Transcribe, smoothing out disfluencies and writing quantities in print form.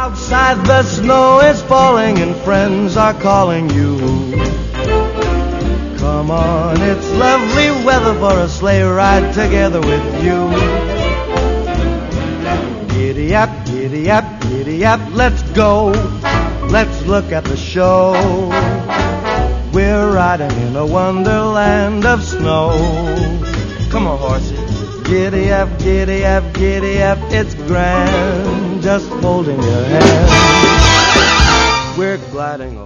Outside the snow is falling and friends are calling you. Come on, it's lovely weather for a sleigh ride together with you. Giddy up, giddy up, giddy up, let's go. Let's look at the show. We're riding in a wonderland of snow. Come on, horsey. Giddy up, giddy up, giddy up, it's grand, just holding your hand. We're gliding